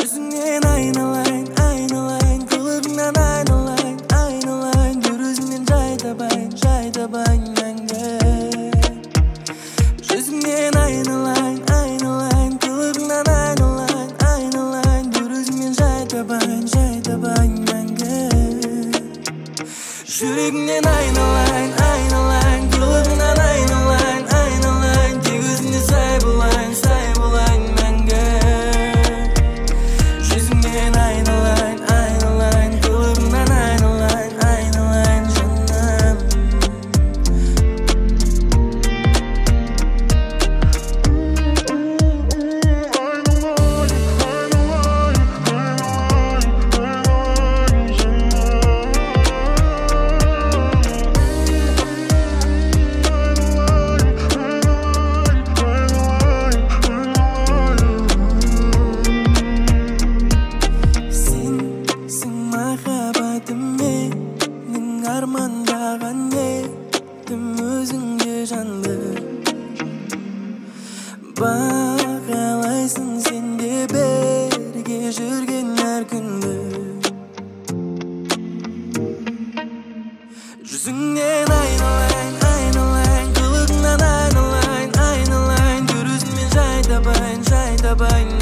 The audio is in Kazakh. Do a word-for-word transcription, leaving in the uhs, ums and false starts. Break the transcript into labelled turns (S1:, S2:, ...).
S1: Жүзіңнен айналайын, айналайын, қылығыңнан айналайын, айналайын, жүрегімнен жай табайын, жай табайын мәңгі. Жүзіңнен айналайын, айналайын, қылығыңнан айналайын, айналайын, жүрегімнен жай табайын, жай табайын мәңгі. Жүрегіңнен айналайын, айналайын, қылығыңнан айналайын, айналайын, тек өзіңе сай болайын, сай болайын мәңгі. Жүзіңнен айналайын, айналайын, қылығыңнан айналайын, айналайын жаным. Менің армандаған ниетім өзіңде жанды. Бағалайсың сен де бірге жүрген әр күнді. Жүзіңнен айналайын, айналайын, қылығыңнан айналайын, айналайын, жүрегіммен жай табайын, жай табайын